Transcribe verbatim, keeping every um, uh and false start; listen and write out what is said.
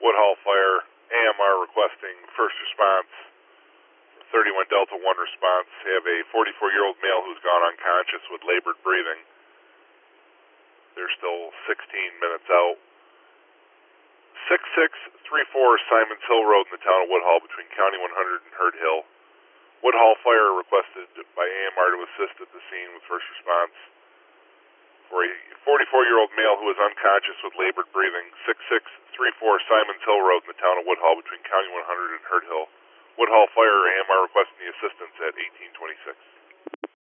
Woodhull Fire, A M R requesting first response, thirty-one Delta one response. Have a forty-four-year-old male who's gone unconscious with labored breathing. They're still sixteen minutes out. six six three four Simons Hill Road in the town of Woodhull between County one hundred and Herd Hill. Woodhull Fire requested by A M R to assist at the scene with first response for a forty-four-year-old male who is unconscious with labored breathing. six six three four Simons Hill Road in the town of Woodhull between County one hundred and Herd Hill. Woodhull Fire, A M R requesting the assistance at eighteen twenty-six.